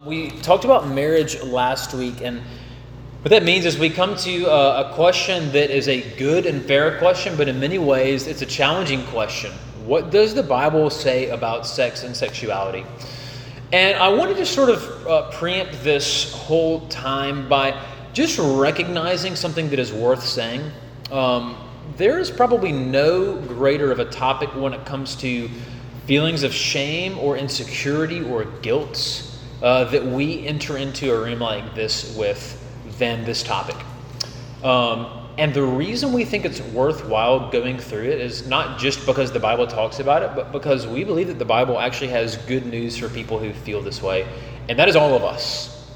We talked about marriage last week, and what that means is we come to a question that is a good and fair question, but in many ways it's a challenging question. What does the Bible say about sex and sexuality? And I wanted to sort of preempt this whole time by just recognizing something that is worth saying. There is probably no greater of a topic when it comes to feelings of shame or insecurity or guilt that we enter into a room like this with than this topic. And the reason we think it's worthwhile going through it is not just because the Bible talks about it, but because we believe that the Bible actually has good news for people who feel this way, and that is all of us.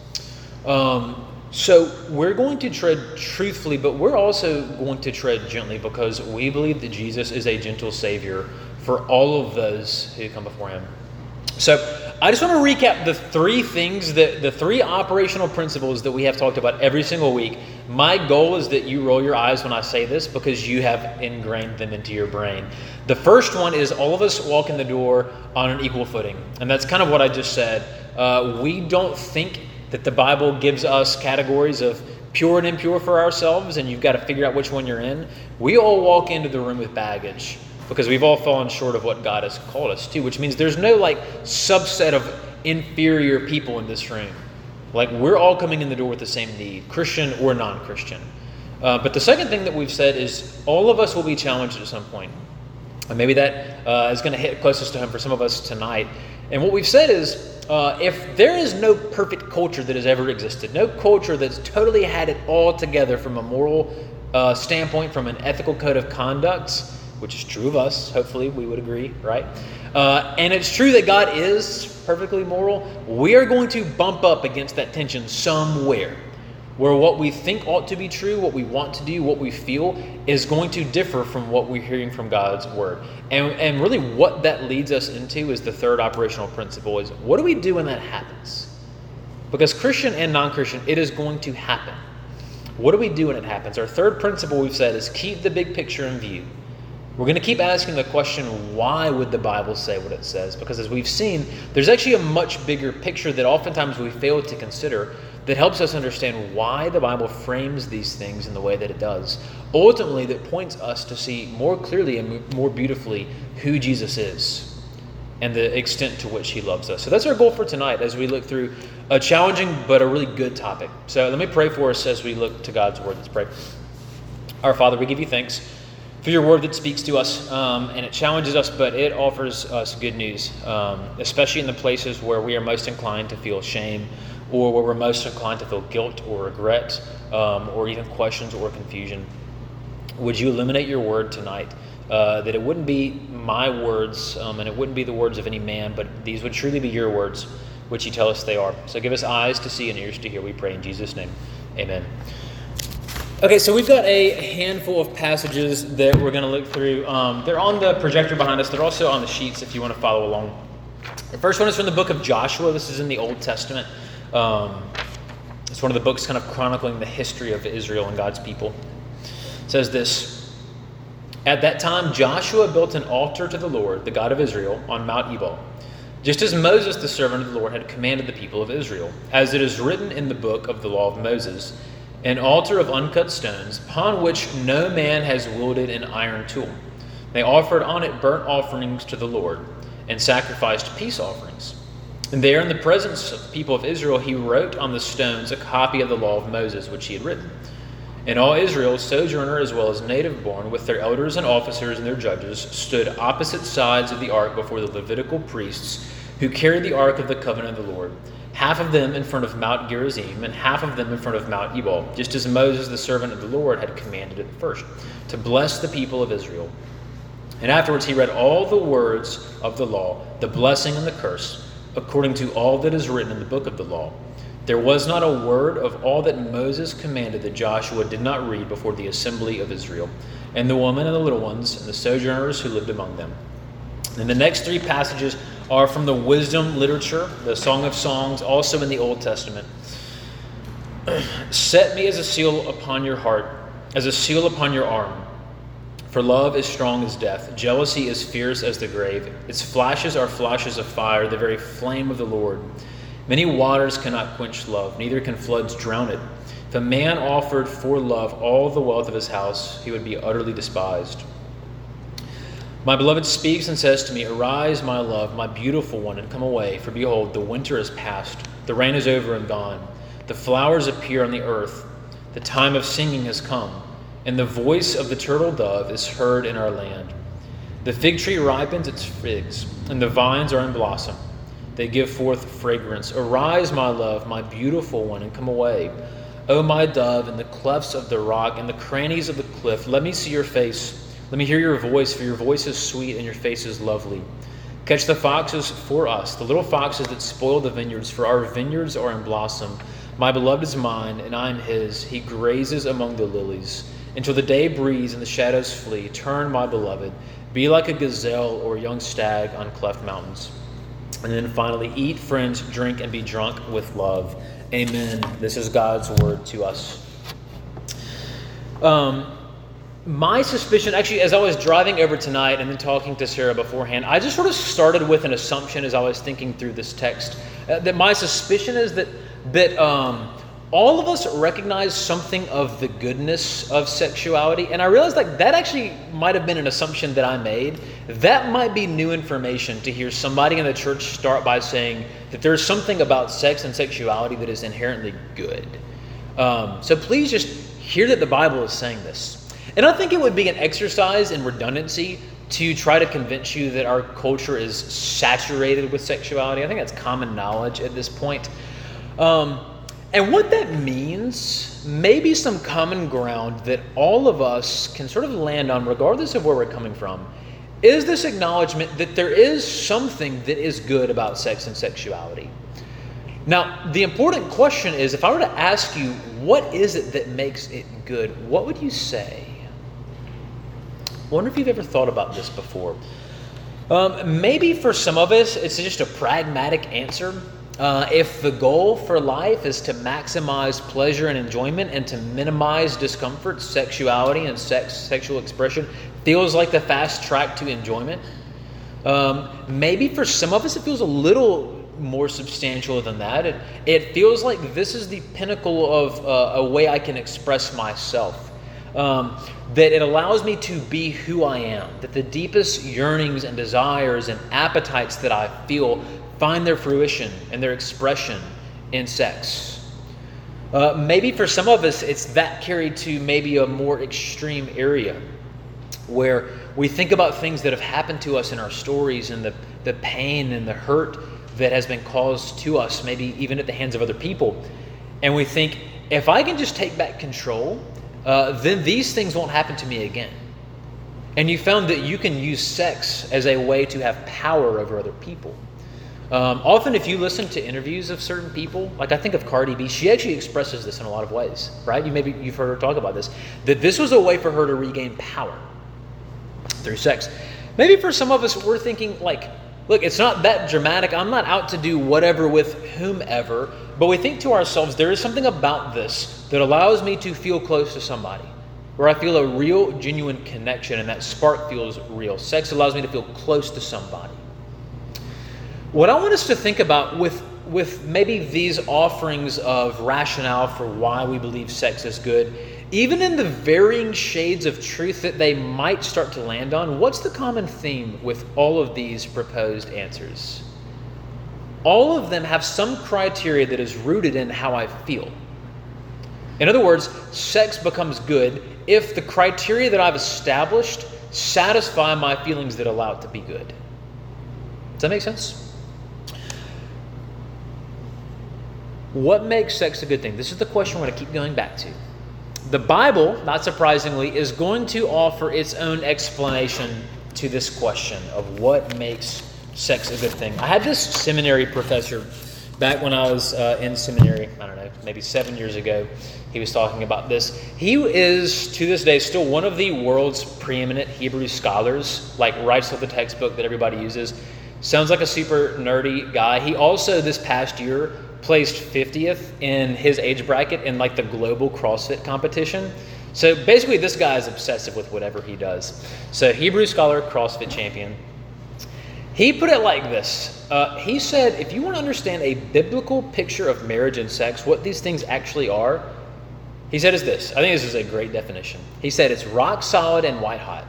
So we're going to tread truthfully, but we're also going to tread gently because we believe that Jesus is a gentle Savior for all of those who come before Him. So I just want to recap the three operational principles that we have talked about every single week. My goal is that you roll your eyes when I say this because you have ingrained them into your brain. The first one is all of us walk in the door on an equal footing. And that's kind of what I just said. We don't think that the Bible gives us categories of pure and impure for ourselves, and you've got to figure out which one you're in. We all walk into the room with baggage, because we've all fallen short of what God has called us to, which means there's no subset of inferior people in this room. We're all coming in the door with the same need, Christian or non-Christian. But the second thing that we've said is all of us will be challenged at some point. And maybe that is going to hit closest to home for some of us tonight. And what we've said is if there is no perfect culture that has ever existed, no culture that's totally had it all together from a moral standpoint, from an ethical code of conduct, which is true of us, hopefully we would agree, right? And it's true that God is perfectly moral. We are going to bump up against that tension somewhere, where what we think ought to be true, what we want to do, what we feel, is going to differ from what we're hearing from God's Word. And really what that leads us into is the third operational principle is, what do we do when that happens? Because Christian and non-Christian, it is going to happen. What do we do when it happens? Our third principle we've said is keep the big picture in view. We're going to keep asking the question, why would the Bible say what it says? Because as we've seen, there's actually a much bigger picture that oftentimes we fail to consider that helps us understand why the Bible frames these things in the way that it does. Ultimately, that points us to see more clearly and more beautifully who Jesus is and the extent to which He loves us. So that's our goal for tonight as we look through a challenging but a really good topic. So let me pray for us as we look to God's Word. Let's pray. Our Father, we give You thanks for Your Word that speaks to us, and it challenges us, but it offers us good news, especially in the places where we are most inclined to feel shame, or where we're most inclined to feel guilt or regret, or even questions or confusion. Would You illuminate Your Word tonight, that it wouldn't be my words, and it wouldn't be the words of any man, but these would truly be Your words, which You tell us they are. So give us eyes to see and ears to hear, we pray in Jesus' name. Amen. Okay, so we've got a handful of passages that we're going to look through. They're on the projector behind us. They're also on the sheets if you want to follow along. The first one is from the book of Joshua. This is in the Old Testament. It's one of the books kind of chronicling the history of Israel and God's people. It says this: At that time, Joshua built an altar to the Lord, the God of Israel, on Mount Ebal, just as Moses, the servant of the Lord, had commanded the people of Israel, as it is written in the book of the law of Moses, an altar of uncut stones, upon which no man has wielded an iron tool. They offered on it burnt offerings to the Lord, and sacrificed peace offerings. And there in the presence of the people of Israel, he wrote on the stones a copy of the law of Moses, which he had written. And all Israel, sojourner as well as native born, with their elders and officers and their judges, stood opposite sides of the ark before the Levitical priests, who carried the ark of the covenant of the Lord, half of them in front of Mount Gerizim, and half of them in front of Mount Ebal, just as Moses, the servant of the Lord, had commanded at first, to bless the people of Israel. And afterwards he read all the words of the law, the blessing and the curse, according to all that is written in the book of the law. There was not a word of all that Moses commanded that Joshua did not read before the assembly of Israel, and the women and the little ones, and the sojourners who lived among them. And the next three passages are from the wisdom literature, the Song of Songs, also in the Old Testament. Set me as a seal upon your heart, as a seal upon your arm. For love is strong as death. Jealousy is fierce as the grave. Its flashes are flashes of fire, the very flame of the Lord. Many waters cannot quench love, neither can floods drown it. If a man offered for love all the wealth of his house, he would be utterly despised. My beloved speaks and says to me, Arise, my love, my beautiful one, and come away. For behold, the winter is past, the rain is over and gone. The flowers appear on the earth. The time of singing has come, and the voice of the turtle dove is heard in our land. The fig tree ripens its figs, and the vines are in blossom. They give forth fragrance. Arise, my love, my beautiful one, and come away. O my dove, in the clefts of the rock, in the crannies of the cliff, let me see your face. Let me hear your voice, for your voice is sweet and your face is lovely. Catch the foxes for us, the little foxes that spoil the vineyards, for our vineyards are in blossom. My beloved is mine, and I am his. He grazes among the lilies. Until the day breeze and the shadows flee, turn, my beloved. Be like a gazelle or a young stag on cleft mountains. And then finally, eat, friends, drink, and be drunk with love. Amen. This is God's word to us. My suspicion, actually, as I was driving over tonight and then talking to Sarah beforehand, I just sort of started with an assumption as I was thinking through this text. That my suspicion is that all of us recognize something of the goodness of sexuality. And I realized that actually might have been an assumption that I made. That might be new information to hear somebody in the church start by saying that there's something about sex and sexuality that is inherently good. So please just hear that the Bible is saying this. And I think it would be an exercise in redundancy to try to convince you that our culture is saturated with sexuality. I think that's common knowledge at this point. And what that means, maybe some common ground that all of us can sort of land on, regardless of where we're coming from, is this acknowledgement that there is something that is good about sex and sexuality. Now, the important question is, if I were to ask you, what is it that makes it good, what would you say? I wonder if you've ever thought about this before. Maybe for some of us, it's just a pragmatic answer. If the goal for life is to maximize pleasure and enjoyment and to minimize discomfort, sexuality and sexual expression feels like the fast track to enjoyment. Maybe for some of us, it feels a little more substantial than that. It feels like this is the pinnacle of a way I can express myself. That it allows me to be who I am. That the deepest yearnings and desires and appetites that I feel find their fruition and their expression in sex. Maybe for some of us, it's that carried to maybe a more extreme area where we think about things that have happened to us in our stories and the pain and the hurt that has been caused to us, maybe even at the hands of other people. And we think, if I can just take back control, then these things won't happen to me again. And you found that you can use sex as a way to have power over other people. Often if you listen to interviews of certain people, like I think of Cardi B, she actually expresses this in a lot of ways, right? You've heard her talk about this, that this was a way for her to regain power through sex. Maybe for some of us, we're thinking like, look, it's not that dramatic. I'm not out to do whatever with whomever, but we think to ourselves, there is something about this that allows me to feel close to somebody, where I feel a real, genuine connection, and that spark feels real. Sex allows me to feel close to somebody. What I want us to think about with maybe these offerings of rationale for why we believe sex is good, even in the varying shades of truth that they might start to land on, what's the common theme with all of these proposed answers? All of them have some criteria that is rooted in how I feel. In other words, sex becomes good if the criteria that I've established satisfy my feelings that allow it to be good. Does that make sense? What makes sex a good thing? This is the question we're going to keep going back to. The Bible, not surprisingly, is going to offer its own explanation to this question of what makes sex a good thing. I had this seminary professor back when I was in seminary, I don't know, maybe 7 years ago. He was talking about this. He is, to this day, still one of the world's preeminent Hebrew scholars, like writes with the textbook that everybody uses. Sounds like a super nerdy guy. He also, this past year, placed 50th in his age bracket in like the global CrossFit competition. So basically this guy is obsessive with whatever he does. So Hebrew scholar, CrossFit champion. He put it like this. He said, if you want to understand a biblical picture of marriage and sex, what these things actually are, he said is this. I think this is a great definition. He said it's rock solid and white hot.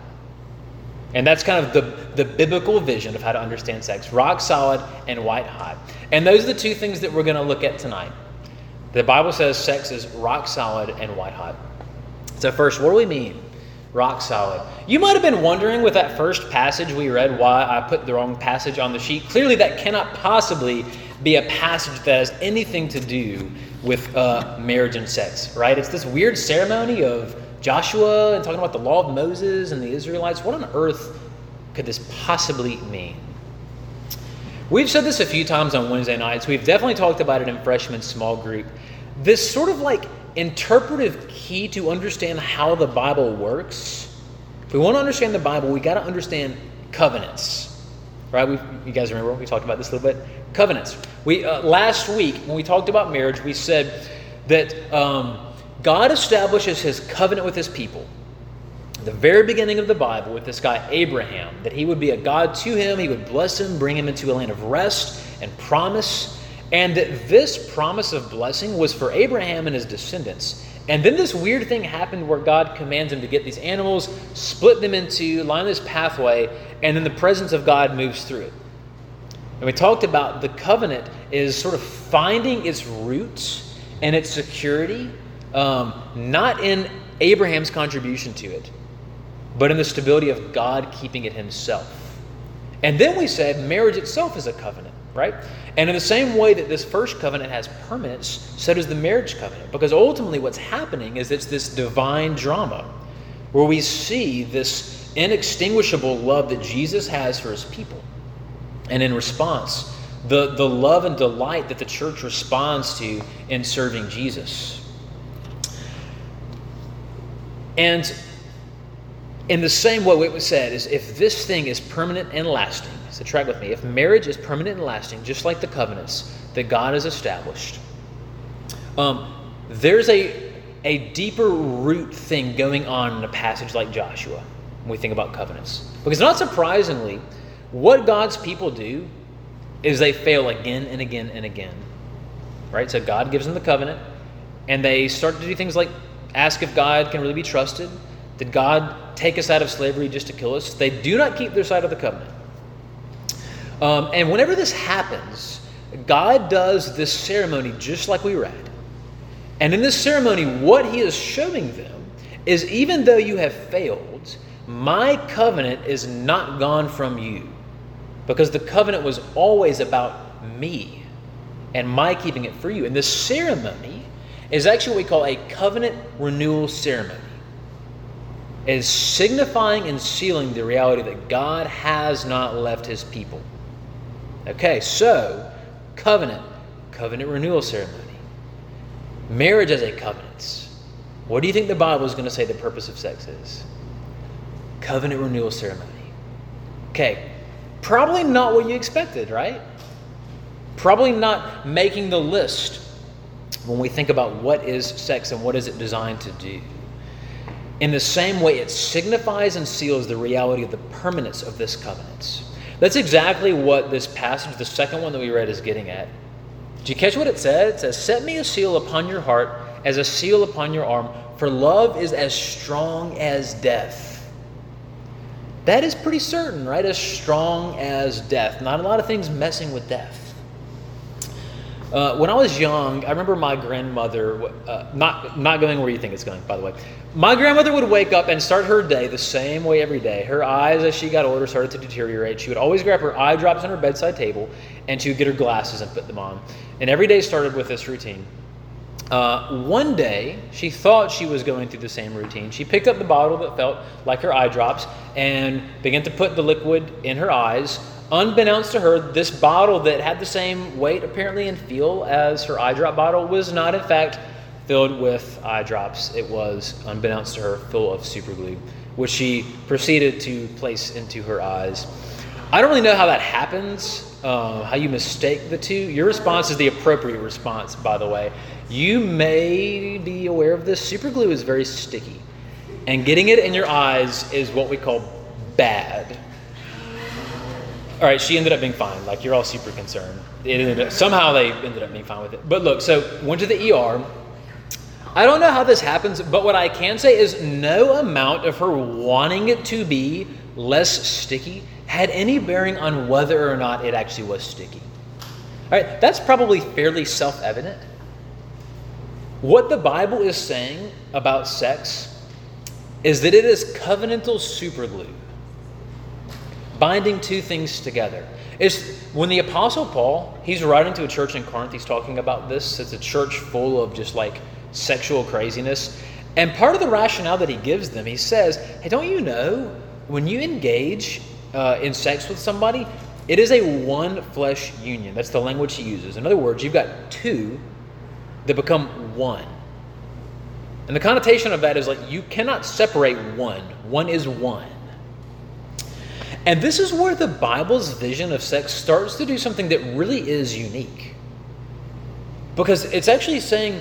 And that's kind of the biblical vision of how to understand sex. Rock solid and white hot. And those are the two things that we're going to look at tonight. The Bible says sex is rock solid and white hot. So first, what do we mean? Rock solid. You might have been wondering with that first passage we read why I put the wrong passage on the sheet. Clearly that cannot possibly be a passage that has anything to do with marriage and sex, right? It's this weird ceremony of Joshua and talking about the law of Moses and the Israelites. What on earth could this possibly mean? We've said this a few times on Wednesday nights. We've definitely talked about it in freshman small group. This sort of like interpretive key to understand how the Bible works. If we want to understand the Bible, we got to understand covenants, right? You guys remember we talked about this a little bit? Covenants. We last week when we talked about marriage, we said that God establishes his covenant with his people. At the very beginning of the Bible with this guy Abraham, that he would be a God to him, he would bless him, bring him into a land of rest and promise. And that this promise of blessing was for Abraham and his descendants. And then this weird thing happened where God commands him to get these animals, split them into, line this pathway, and then the presence of God moves through it. And we talked about the covenant is sort of finding its roots and its security, not in Abraham's contribution to it, but in the stability of God keeping it himself. And then we said marriage itself is a covenant, right? And in the same way that this first covenant has permanence, so does the marriage covenant. Because ultimately what's happening is it's this divine drama where we see this inextinguishable love that Jesus has for his people. And in response, the love and delight that the church responds to in serving Jesus. And in the same way, what we said is if this thing is permanent and lasting, so track with me, if marriage is permanent and lasting, just like the covenants that God has established, there's a deeper root thing going on in a passage like Joshua when we think about covenants. Because not surprisingly, what God's people do is they fail again and again and again. Right? So God gives them the covenant, and they start to do things like ask if God can really be trusted. Did God take us out of slavery just to kill us? They do not keep their side of the covenant. And whenever this happens, God does this ceremony just like we read. And in this ceremony, what he is showing them is even though you have failed, my covenant is not gone from you. Because the covenant was always about me and my keeping it for you. And this ceremony is actually what we call a covenant renewal ceremony. It is signifying and sealing the reality that God has not left his people. Okay, so covenant renewal ceremony. Marriage as a covenant. What do you think the Bible is going to say the purpose of sex is? Covenant renewal ceremony. Okay, probably not what you expected, right? Probably not making the list when we think about what is sex and what is it designed to do. In the same way, it signifies and seals the reality of the permanence of this covenant. That's exactly what this passage, the second one that we read, is getting at. Did you catch what it said? It says, "Set me a seal upon your heart, as a seal upon your arm, for love is as strong as death." That is pretty certain, right? As strong as death. Not a lot of things messing with death. When I was young, I remember my grandmother, not going where you think it's going, by the way. My grandmother would wake up and start her day the same way every day. Her eyes, as she got older, started to deteriorate. She would always grab her eye drops on her bedside table, and she would get her glasses and put them on. And every day started with this routine. One day, she thought she was going through the same routine. She picked up the bottle that felt like her eye drops and began to put the liquid in her eyes. Unbeknownst to her, this bottle that had the same weight apparently and feel as her eye drop bottle was not in fact filled with eye drops. It was, unbeknownst to her, full of super glue, which she proceeded to place into her eyes. I don't really know how that happens, how you mistake the two. Your response is the appropriate response, by the way. You may be aware of this. Super glue is very sticky, and getting it in your eyes is what we call bad. All right, she ended up being fine. Like, you're all super concerned. Somehow they ended up being fine with it. But look, so went to the ER. I don't know how this happens, but what I can say is no amount of her wanting it to be less sticky had any bearing on whether or not it actually was sticky. All right, that's probably fairly self-evident. What the Bible is saying about sex is that it is covenantal superglue, binding two things together. It's when the Apostle Paul, he's writing to a church in Corinth, he's talking about this. It's a church full of just like sexual craziness. And part of the rationale that he gives them, he says, hey, don't you know, when you engage in sex with somebody, it is a one flesh union. That's the language he uses. In other words, you've got two that become one. And the connotation of that is like you cannot separate one. One is one. And this is where the Bible's vision of sex starts to do something that really is unique. Because it's actually saying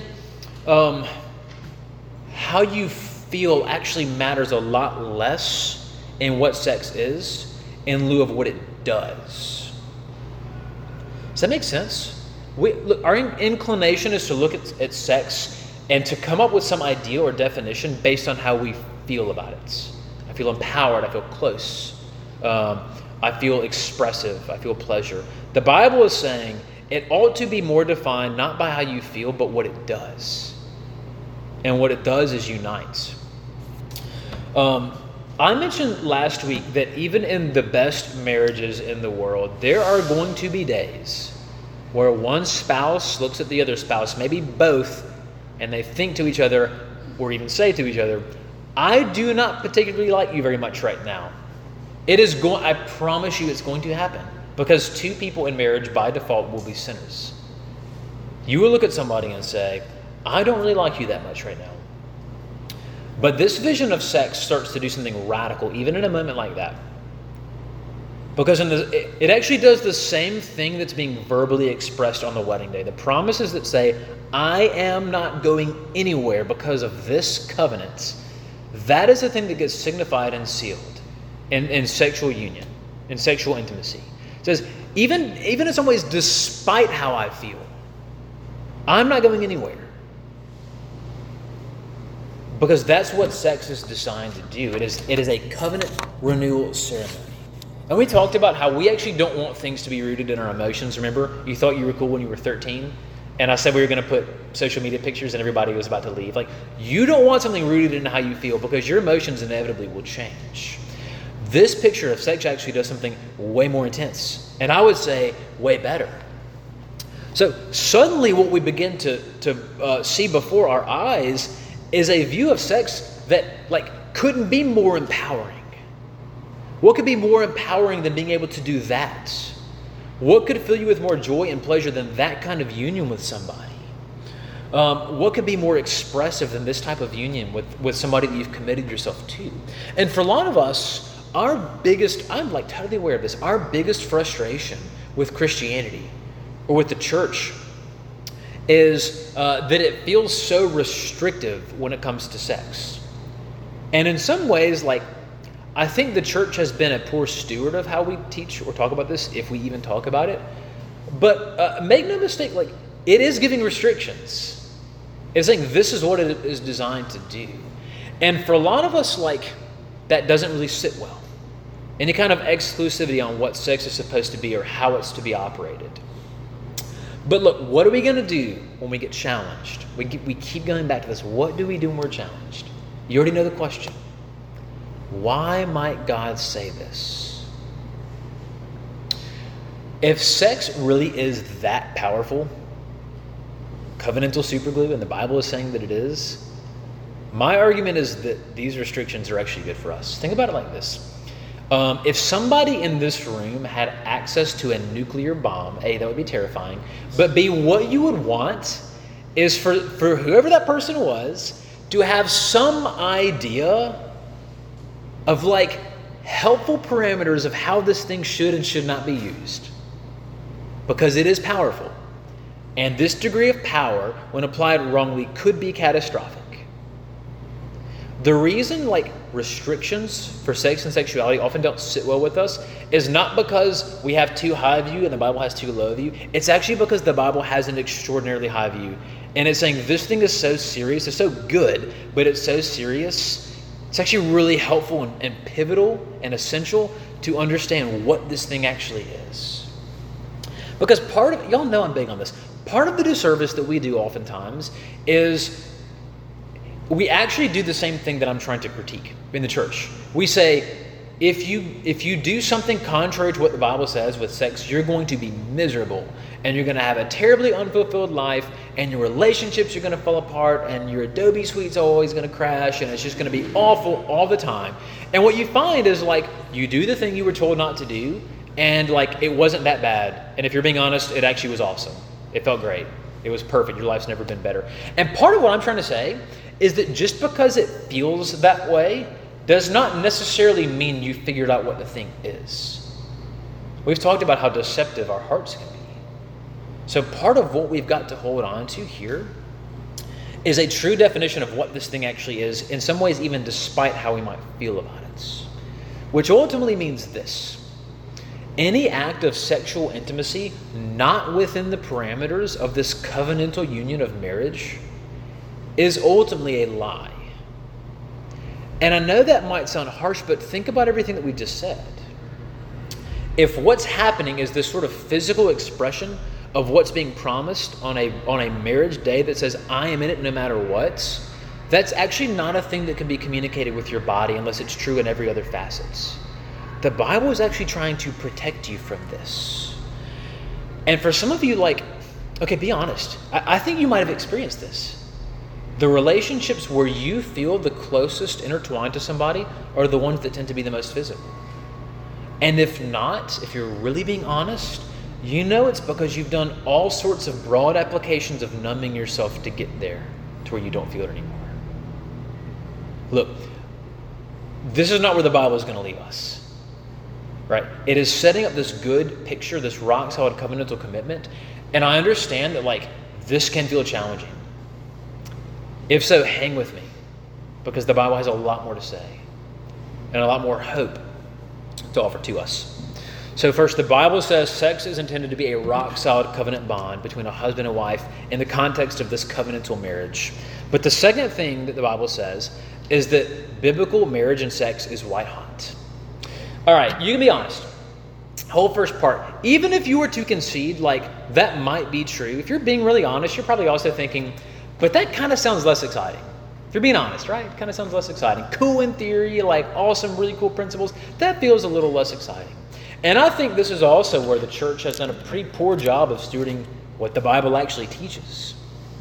how you feel actually matters a lot less in what sex is in lieu of what it does. Does that make sense? Our inclination is to look at sex and to come up with some idea or definition based on how we feel about it. I feel empowered. I feel close. I feel expressive. I feel pleasure. The Bible is saying it ought to be more defined not by how you feel, but what it does. And what it does is unite. I mentioned last week that even in the best marriages in the world, there are going to be days where one spouse looks at the other spouse, maybe both, and they think to each other, or even say to each other, I do not particularly like you very much right now. I promise you it's going to happen. Because two people in marriage by default will be sinners. You will look at somebody and say, I don't really like you that much right now. But this vision of sex starts to do something radical, even in a moment like that. Because it actually does the same thing that's being verbally expressed on the wedding day. The promises that say, I am not going anywhere because of this covenant, that is the thing that gets signified and sealed in sexual union, in sexual intimacy. It says, even in some ways, despite how I feel, I'm not going anywhere. Because that's what sex is designed to do. It is a covenant renewal ceremony. And we talked about how we actually don't want things to be rooted in our emotions. Remember, you thought you were cool when you were 13? And I said we were going to put social media pictures and everybody was about to leave. Like, you don't want something rooted in how you feel because your emotions inevitably will change. This picture of sex actually does something way more intense. And I would say way better. So suddenly what we begin to see before our eyes is a view of sex that couldn't be more empowering. What could be more empowering than being able to do that? What could fill you with more joy and pleasure than that kind of union with somebody? What could be more expressive than this type of union with somebody that you've committed yourself to? And for a lot of us, I'm totally aware of this, our biggest frustration with Christianity or with the church is that it feels so restrictive when it comes to sex. And in some ways, I think the church has been a poor steward of how we teach or talk about this, if we even talk about it. But make no mistake, it is giving restrictions. It's saying this is what it is designed to do. And for a lot of us, that doesn't really sit well. Any kind of exclusivity on what sex is supposed to be or how it's to be operated. But look, what are we going to do when we get challenged? We keep going back to this. What do we do when we're challenged? You already know the question. Why might God say this? If sex really is that powerful, covenantal superglue, and the Bible is saying that it is, my argument is that these restrictions are actually good for us. Think about it like this. If somebody in this room had access to a nuclear bomb, A, that would be terrifying, but B, what you would want is for whoever that person was to have some idea of helpful parameters of how this thing should and should not be used. Because it is powerful. And this degree of power, when applied wrongly, could be catastrophic. The reason restrictions for sex and sexuality often don't sit well with us is not because we have too high a view and the Bible has too low a view. It's actually because the Bible has an extraordinarily high view. And it's saying this thing is so serious, it's so good, but it's so serious. It's actually really helpful and pivotal and essential to understand what this thing actually is. Because y'all know I'm big on this. Part of the disservice that we do oftentimes is we actually do the same thing that I'm trying to critique in the church. We say, if you do something contrary to what the Bible says with sex, you're going to be miserable, and you're going to have a terribly unfulfilled life, and your relationships are going to fall apart, and your Adobe Suite's always going to crash, and it's just going to be awful all the time. And what you find is you do the thing you were told not to do, and it wasn't that bad. And if you're being honest, it actually was awesome. It felt great. It was perfect. Your life's never been better. And part of what I'm trying to say is that just because it feels that way does not necessarily mean you figured out what the thing is. We've talked about how deceptive our hearts can be. So part of what we've got to hold on to here is a true definition of what this thing actually is, in some ways even despite how we might feel about it. Which ultimately means this. Any act of sexual intimacy not within the parameters of this covenantal union of marriage is ultimately a lie. And I know that might sound harsh, but think about everything that we just said. If what's happening is this sort of physical expression of what's being promised on a marriage day that says, I am in it no matter what, that's actually not a thing that can be communicated with your body unless it's true in every other facet. The Bible is actually trying to protect you from this. And for some of you, okay, be honest. I think you might have experienced this. The relationships where you feel the closest intertwined to somebody are the ones that tend to be the most physical. And if not, if you're really being honest, you know it's because you've done all sorts of broad applications of numbing yourself to get there to where you don't feel it anymore. Look, this is not where the Bible is going to leave us. Right? It is setting up this good picture, this rock-solid covenantal commitment. And I understand that this can feel challenging. If so, hang with me, because the Bible has a lot more to say and a lot more hope to offer to us. So first, the Bible says sex is intended to be a rock-solid covenant bond between a husband and wife in the context of this covenantal marriage. But the second thing that the Bible says is that biblical marriage and sex is white hot. All right, you can be honest. Whole first part, even if you were to concede that might be true, if you're being really honest, you're probably also thinking, but that kind of sounds less exciting. If you're being honest, right? It kind of sounds less exciting. Cool in theory, awesome, really cool principles. That feels a little less exciting. And I think this is also where the church has done a pretty poor job of stewarding what the Bible actually teaches.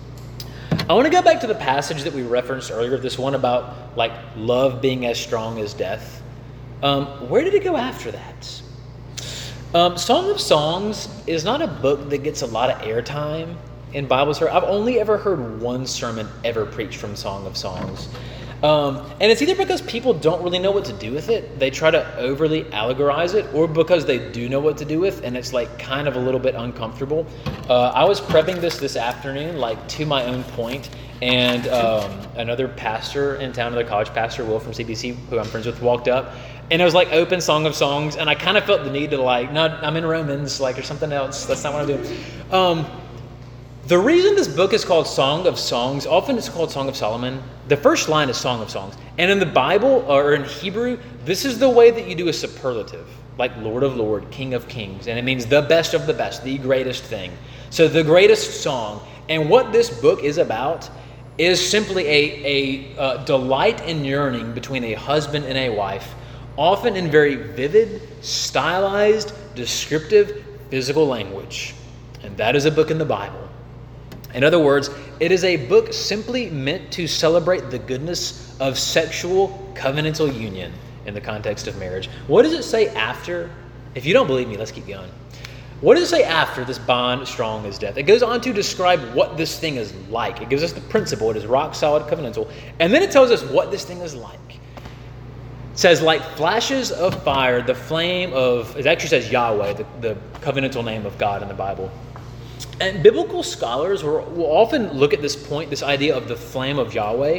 I want to go back to the passage that we referenced earlier, this one about love being as strong as death. Where did it go after that? Song of Songs is not a book that gets a lot of airtime in Bible story. I've only ever heard one sermon ever preached from Song of Songs. And it's either because people don't really know what to do with it, they try to overly allegorize it, or because they do know what to do with, and it's kind of a little bit uncomfortable. I was prepping this afternoon, to my own point, and another pastor in town, another college pastor, Will from CBC, who I'm friends with, walked up, and it was open Song of Songs, and I kind of felt the need to no, I'm in Romans, or something else. That's not what I'm doing. The reason this book is called Song of Songs, often it's called Song of Solomon. The first line is Song of Songs. And in the Bible, or in Hebrew, this is the way that you do a superlative, like Lord of Lords, King of Kings. And it means the best of the best, the greatest thing. So the greatest song. And what this book is about is simply a delight and yearning between a husband and a wife, often in very vivid, stylized, descriptive, physical language. And that is a book in the Bible. In other words, it is a book simply meant to celebrate the goodness of sexual covenantal union in the context of marriage. What does it say after? If you don't believe me, let's keep going. What does it say after this bond strong as death? It goes on to describe what this thing is like. It gives us the principle. It is rock solid covenantal. And then it tells us what this thing is like. It says, like flashes of fire, the flame of, it actually says Yahweh, the covenantal name of God in the Bible. And biblical scholars will often look at this point, this idea of the flame of Yahweh,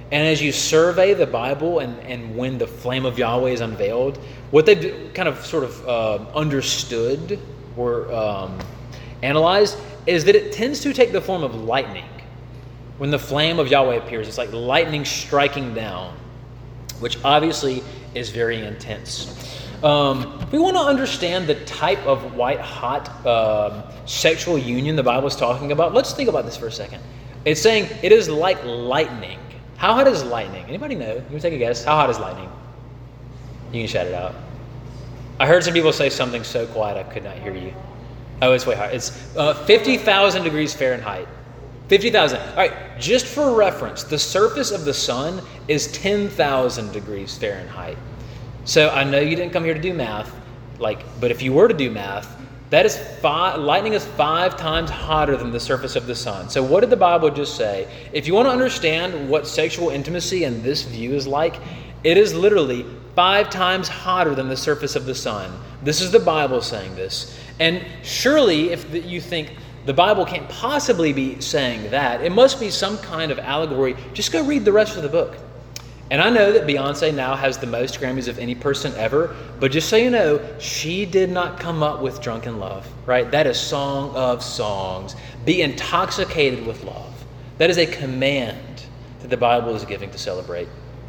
And as you survey the Bible and when the flame of Yahweh is unveiled, what they've kind of sort of understood or analyzed is that it tends to take the form of lightning. When the flame of Yahweh appears, it's like lightning striking down, which obviously is very intense. We want to understand the type of white-hot sexual union the Bible is talking about. Let's think about this for a second. It's saying it is like lightning. How hot is lightning? Anybody know? You can take a guess. How hot is lightning? You can shout it out. I heard some people say something so quiet I could not hear you. Oh, it's way hot. It's 50,000 degrees Fahrenheit. 50,000. All right, just for reference, the surface of the sun is 10,000 degrees Fahrenheit. So I know you didn't come here to do math, but if you were to do math, that is lightning is 5 times hotter than the surface of the sun. So what did the Bible just say? If you want to understand what sexual intimacy in this view is like, it is literally 5 times hotter than the surface of the sun. This is the Bible saying this. And surely if you think the Bible can't possibly be saying that, it must be some kind of allegory. Just go read the rest of the book. And I know that Beyonce now has the most Grammys of any person ever, but just so you know, she did not come up with Drunken Love, right? That is Song of Songs. Be intoxicated with love. That is a command that the Bible is giving to celebrate.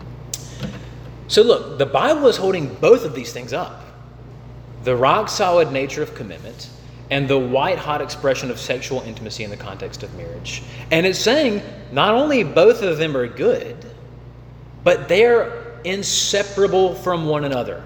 So look, the Bible is holding both of these things up. The rock-solid nature of commitment and the white-hot expression of sexual intimacy in the context of marriage. And it's saying not only both of them are good, but they're inseparable from one another.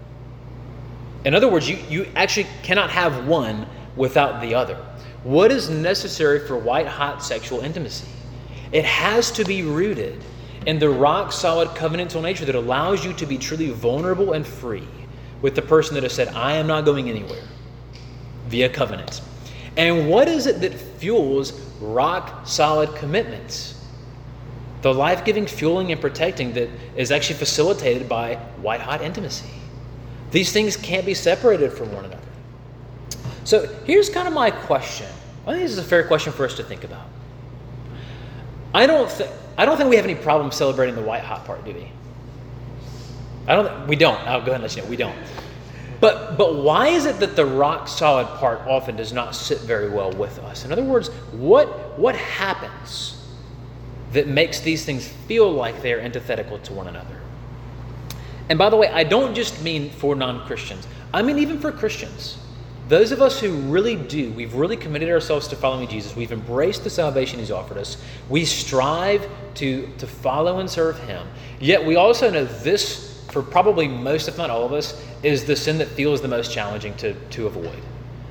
In other words, you actually cannot have one without the other. What is necessary for white-hot sexual intimacy? It has to be rooted in the rock-solid covenantal nature that allows you to be truly vulnerable and free with the person that has said, I am not going anywhere, via covenant. And what is it that fuels rock-solid commitments? The life-giving, fueling, and protecting that is actually facilitated by white-hot intimacy. These things can't be separated from one another. So here's kind of my question. I think this is a fair question for us to think about. I don't think we have any problem celebrating the white-hot part, do we? We don't. I'll go ahead and let you know. We don't. But why is it that the rock-solid part often does not sit very well with us? In other words, what happens that makes these things feel like they're antithetical to one another? And by the way, I don't just mean for non-Christians. I mean even for Christians. Those of us who really do, we've really committed ourselves to following Jesus. We've embraced the salvation He's offered us. We strive to follow and serve Him. Yet we also know this, for probably most, if not all of us, is the sin that feels the most challenging to avoid.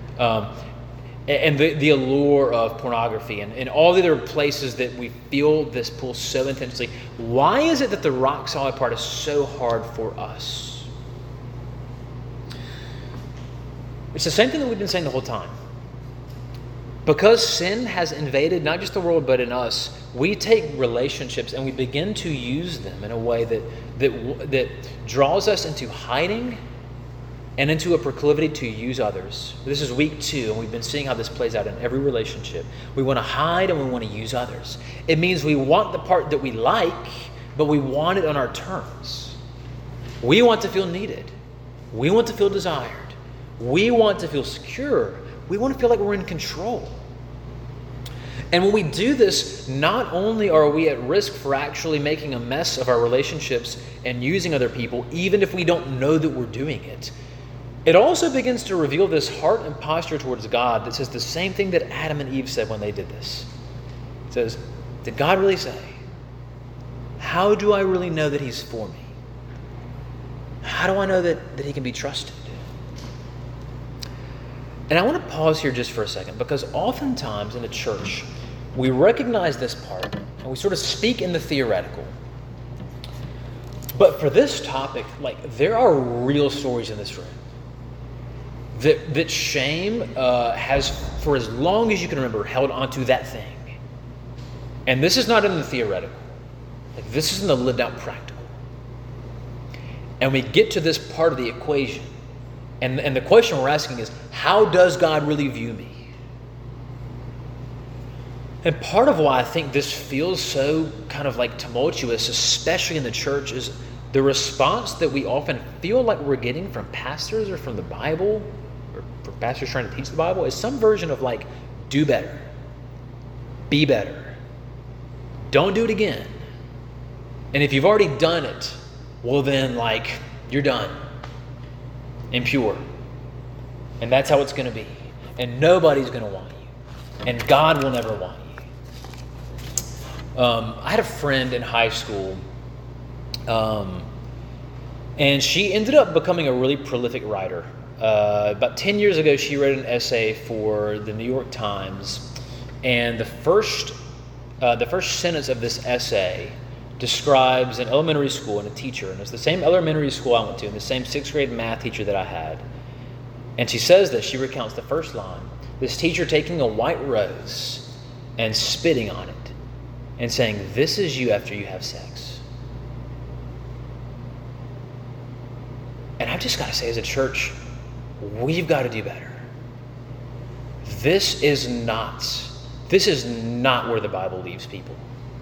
And the allure of pornography and all the other places that we feel this pull so intensely. Why is it that the rock-solid part is so hard for us? It's the same thing that we've been saying the whole time. Because sin has invaded not just the world but in us, we take relationships and we begin to use them in a way that draws us into hiding and into a proclivity to use others. This is week 2, and we've been seeing how this plays out in every relationship. We want to hide and we want to use others. It means we want the part that we like, but we want it on our terms. We want to feel needed. We want to feel desired. We want to feel secure. We want to feel like we're in control. And when we do this, not only are we at risk for actually making a mess of our relationships and using other people, even if we don't know that we're doing it, it also begins to reveal this heart and posture towards God that says the same thing that Adam and Eve said when they did this. It says, did God really say? How do I really know that He's for me? How do I know that He can be trusted? And I want to pause here just for a second, because oftentimes in the church, we recognize this part and we sort of speak in the theoretical. But for this topic, there are real stories in this room. That shame has, for as long as you can remember, held onto that thing. And this is not in the theoretical. This is in the lived out practical. And we get to this part of the equation. And the question we're asking is, how does God really view me? And part of why I think this feels so kind of like tumultuous, especially in the church, is the response that we often feel like we're getting from pastors or from the Bible, or from pastors trying to teach the Bible, is some version of like, do better, be better, don't do it again. And if you've already done it, well then like, you're done, impure. And that's how it's going to be. And nobody's going to want you. And God will never want you. I had a friend in high school, and she ended up becoming a really prolific writer. About 10 years ago, she wrote an essay for the New York Times, and the first sentence of this essay describes an elementary school and a teacher, and it's the same elementary school I went to, and the same 6th grade math teacher that I had. And she says this, she recounts the first line, this teacher taking a white rose and spitting on it and saying, "This is you after you have sex." And I've just got to say, as a church, we've got to do better. This is not where the Bible leaves people.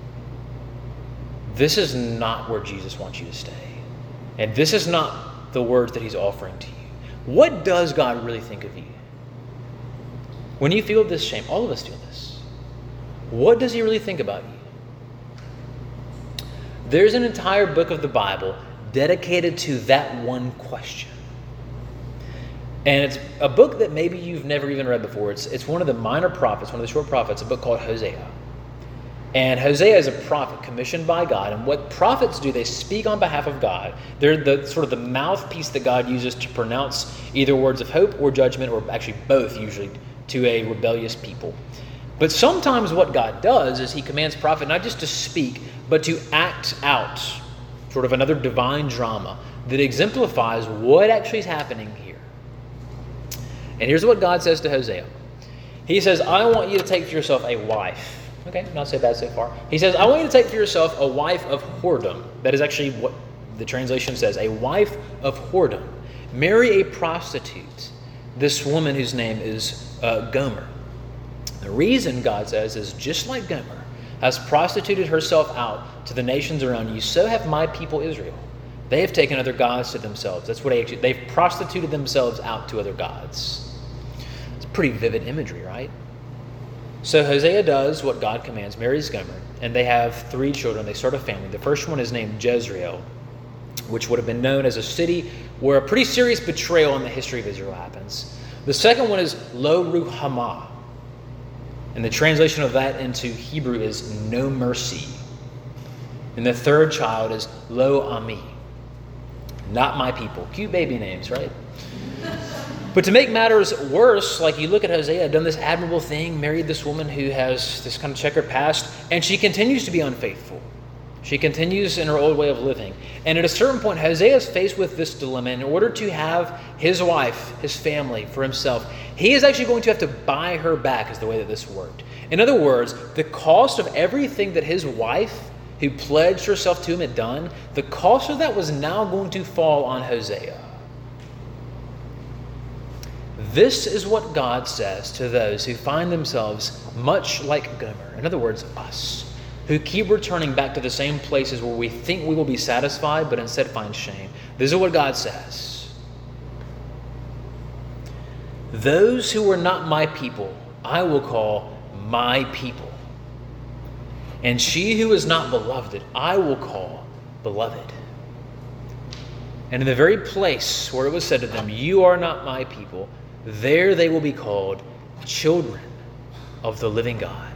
This is not where Jesus wants you to stay. And this is not the words that he's offering to you. What does God really think of you? When you feel this shame, all of us feel this. What does he really think about you? There's an entire book of the Bible dedicated to that one question. And it's a book that maybe you've never even read before. It's one of the minor prophets, one of the short prophets, a book called Hosea. And Hosea is a prophet commissioned by God. And what prophets do, they speak on behalf of God. They're the sort of the mouthpiece that God uses to pronounce either words of hope or judgment, or actually both usually, to a rebellious people. But sometimes what God does is he commands prophet not just to speak, but to act out sort of another divine drama that exemplifies what actually is happening here. And here's what God says to Hosea. He says, "I want you to take for yourself a wife." Okay, not so bad so far. He says, "I want you to take for yourself a wife of whoredom." That is actually what the translation says, a wife of whoredom. Marry a prostitute, this woman whose name is Gomer. The reason, God says, is just like Gomer has prostituted herself out to the nations around you, so have my people Israel. They have taken other gods to themselves. That's what they've prostituted themselves out to other gods. It's pretty vivid imagery, right? So Hosea does what God commands, marries Gomer, and they have 3 children. They start a family. The first one is named Jezreel, which would have been known as a city where a pretty serious betrayal in the history of Israel happens. The second one is Lo Ruhamah, and the translation of that into Hebrew is no mercy. And the third child is Lo Ami, not my people. Cute baby names, right? But to make matters worse, like you look at Hosea, done this admirable thing, married this woman who has this kind of checkered past, and she continues to be unfaithful. She continues in her old way of living. And at a certain point, Hosea is faced with this dilemma. In order to have his wife, his family, for himself, he is actually going to have to buy her back, is the way that this worked. In other words, the cost of everything that his wife, who pledged herself to him, had done, the cost of that was now going to fall on Hosea. This is what God says to those who find themselves much like Gomer. In other words, us, who keep returning back to the same places where we think we will be satisfied, but instead find shame. This is what God says. Those who were not my people, I will call my people. And she who is not beloved, I will call beloved. And in the very place where it was said to them, you are not my people, there they will be called children of the living God.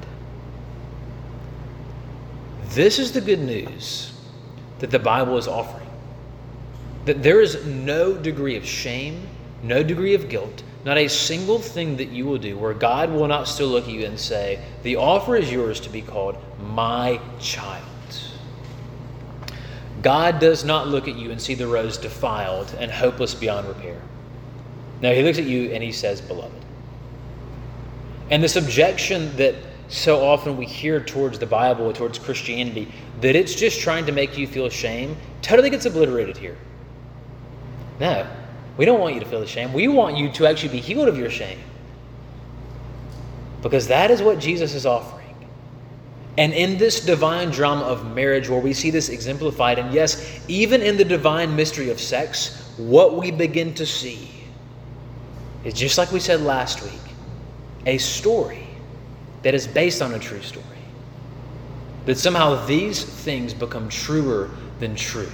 This is the good news that the Bible is offering. That there is no degree of shame, no degree of guilt, not a single thing that you will do where God will not still look at you and say, the offer is yours to be called my child. God does not look at you and see the rose defiled and hopeless beyond repair. No, he looks at you and he says, beloved. And this objection that so often we hear towards the Bible or towards Christianity, that it's just trying to make you feel shame, totally gets obliterated here. No, we don't want you to feel shame. We want you to actually be healed of your shame. Because that is what Jesus is offering. And in this divine drama of marriage, where we see this exemplified, and yes, even in the divine mystery of sex, what we begin to see is, just like we said last week, a story that is based on a true story. That somehow these things become truer than true.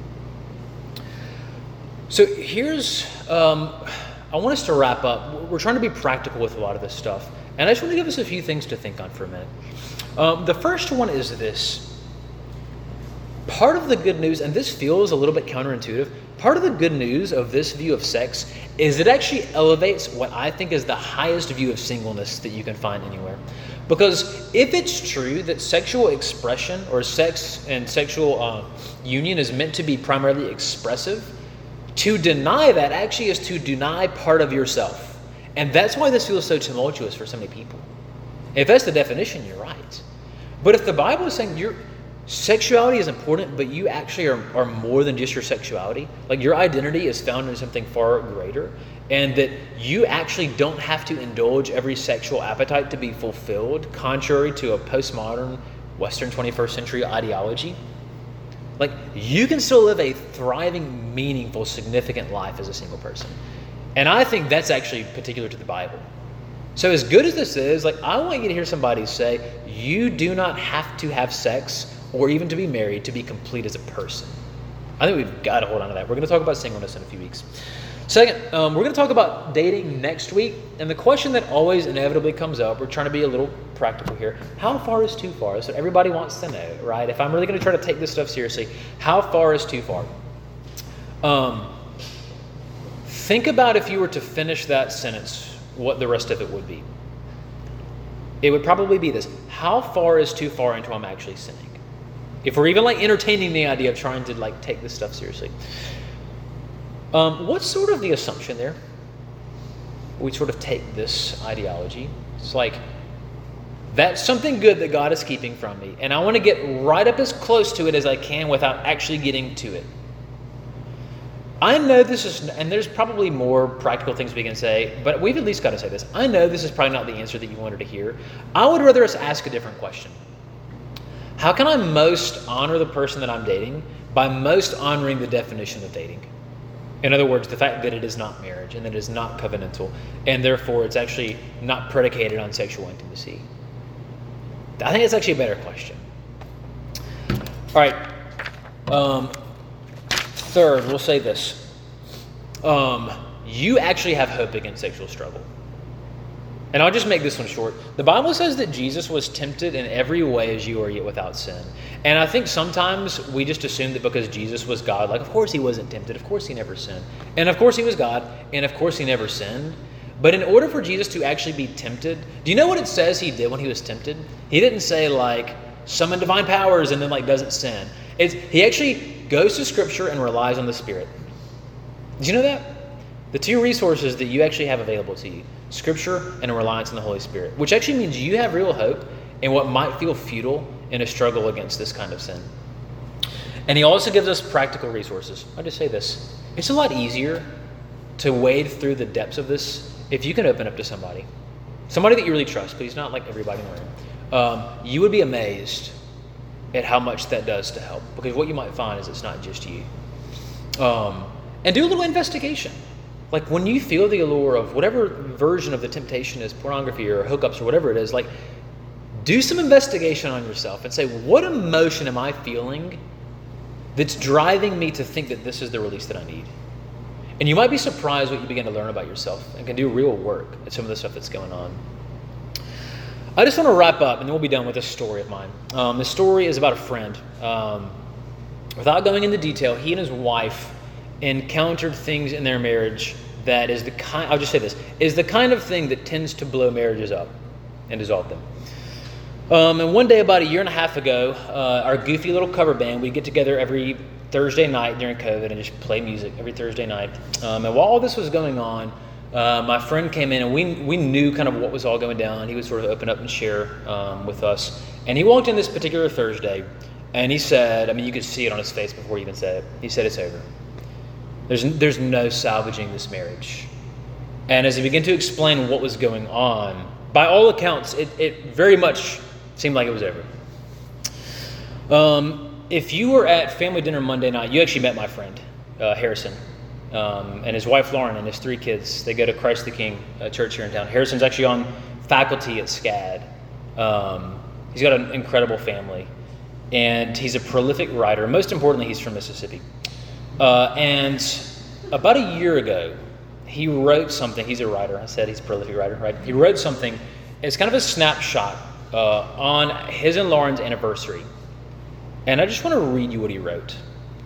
So here's, I want us to wrap up. We're trying to be practical with a lot of this stuff. And I just want to give us a few things to think on for a minute. The first one is this. Part of the good news, and this feels a little bit counterintuitive, part of the good news of this view of sex is it actually elevates what I think is the highest view of singleness that you can find anywhere. Because if it's true that sexual expression or sex and sexual union is meant to be primarily expressive, to deny that actually is to deny part of yourself. And that's why this feels so tumultuous for so many people. If that's the definition, you're right. But if the Bible is saying your sexuality is important, but you actually are more than just your sexuality, like your identity is found in something far greater, and that you actually don't have to indulge every sexual appetite to be fulfilled, contrary to a postmodern Western 21st century ideology, like you can still live a thriving, meaningful, significant life as a single person. And I think that's actually particular to the Bible. So as good as this is, like I want you to hear somebody say, you do not have to have sex or even to be married to be complete as a person. I think we've got to hold on to that. We're going to talk about singleness in a few weeks. Second, we're going to talk about dating next week. And the question that always inevitably comes up, we're trying to be a little practical here. How far is too far? That's what everybody wants to know, right? If I'm really going to try to take this stuff seriously, how far is too far? Think about if you were to finish that sentence, what the rest of it would be. It would probably be this. How far is too far until I'm actually sinning? If we're even like entertaining the idea of trying to like take this stuff seriously. What's sort of the assumption there? We sort of take this ideology. It's like, that's something good that God is keeping from me. And I want to get right up as close to it as I can without actually getting to it. I know this is, and there's probably more practical things we can say, but we've at least got to say this. I know this is probably not the answer that you wanted to hear. I would rather us ask a different question. How can I most honor the person that I'm dating by most honoring the definition of dating? In other words, the fact that it is not marriage and that it is not covenantal, and therefore it's actually not predicated on sexual intimacy. I think it's actually a better question. All right. Third, we'll say this. You actually have hope against sexual struggle. And I'll just make this one short. The Bible says that Jesus was tempted in every way as you are, yet without sin. And I think sometimes we just assume that because Jesus was God, like of course he wasn't tempted, of course he never sinned. And of course he was God, and of course he never sinned. But in order for Jesus to actually be tempted, do you know what it says he did when he was tempted? He didn't say like, summon divine powers and then like doesn't sin. He actually goes to Scripture and relies on the Spirit. Did you know that? The two resources that you actually have available to you, Scripture and a reliance on the Holy Spirit, which actually means you have real hope in what might feel futile in a struggle against this kind of sin. And he also gives us practical resources. I'll just say this. It's a lot easier to wade through the depths of this if you can open up to somebody that you really trust, please, not like everybody in the room. You would be amazed at how much that does to help, because what you might find is it's not just you. And do a little investigation. Like when you feel the allure of whatever version of the temptation is, pornography or hookups or whatever it is, like do some investigation on yourself and say, what emotion am I feeling that's driving me to think that this is the release that I need? And you might be surprised what you begin to learn about yourself and can do real work at some of the stuff that's going on. I just want to wrap up, and then we'll be done with this story of mine. This story is about a friend. Without going into detail, he and his wife encountered things in their marriage that is the kind, I'll just say this, is the kind of thing that tends to blow marriages up and dissolve them. And one day about a year and a half ago, our goofy little cover band, we'd get together every Thursday night during COVID and just play music every Thursday night. And while all this was going on, my friend came in and we knew kind of what was all going down. He would sort of open up and share with us. And he walked in this particular Thursday and he said, I mean, you could see it on his face before he even said it. He said, it's over. There's no salvaging this marriage. And as he began to explain what was going on, by all accounts, it very much seemed like it was over. If you were at family dinner Monday night, you actually met my friend, Harrison, and his wife Lauren and his 3 kids. They go to Christ the King church here in town. Harrison's actually on faculty at SCAD. He's got an incredible family, and he's a prolific writer. Most importantly, he's from Mississippi. And about a year ago, he wrote something. He's a writer. I said he's a prolific writer, right? He wrote something. It's kind of a snapshot on his and Lauren's anniversary. And I just want to read you what he wrote.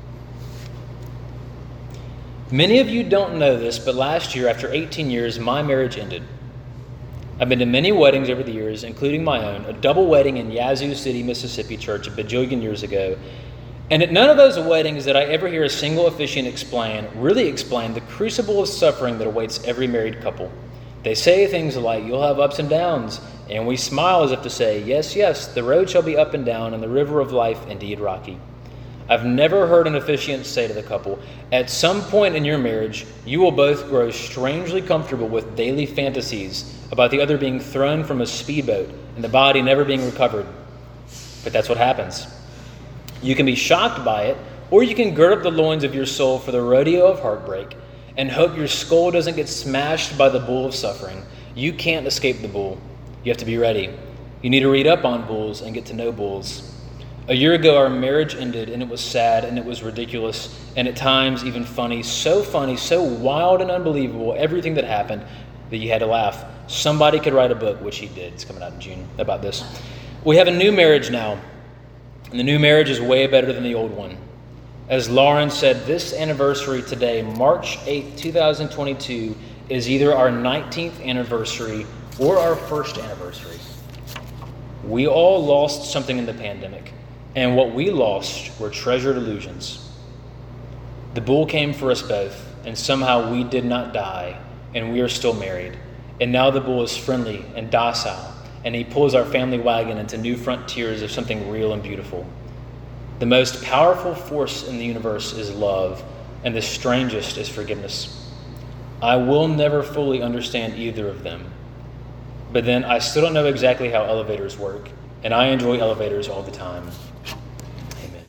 Many of you don't know this, but last year, after 18 years, my marriage ended. I've been to many weddings over the years, including my own, a double wedding in Yazoo City, Mississippi church a bajillion years ago. And at none of those weddings did I ever hear a single officiant really explain the crucible of suffering that awaits every married couple. They say things like, you'll have ups and downs, and we smile as if to say, yes, yes, the road shall be up and down, and the river of life indeed rocky. I've never heard an officiant say to the couple, at some point in your marriage, you will both grow strangely comfortable with daily fantasies about the other being thrown from a speedboat and the body never being recovered. But that's what happens. You can be shocked by it, or you can gird up the loins of your soul for the rodeo of heartbreak and hope your skull doesn't get smashed by the bull of suffering. You can't escape the bull. You have to be ready. You need to read up on bulls and get to know bulls. A year ago, our marriage ended, and it was sad, and it was ridiculous, and at times even funny, so wild and unbelievable, everything that happened, that you had to laugh. Somebody could write a book, which he did. It's coming out in June, about this. We have a new marriage now, and the new marriage is way better than the old one. As Lauren said, this anniversary today, March 8th, 2022, is either our 19th anniversary or our first anniversary. We all lost something in the pandemic, and what we lost were treasured illusions. The bull came for us both, and somehow we did not die, and we are still married. And now the bull is friendly and docile, and he pulls our family wagon into new frontiers of something real and beautiful. The most powerful force in the universe is love, and the strangest is forgiveness. I will never fully understand either of them, but then I still don't know exactly how elevators work, and I enjoy elevators all the time.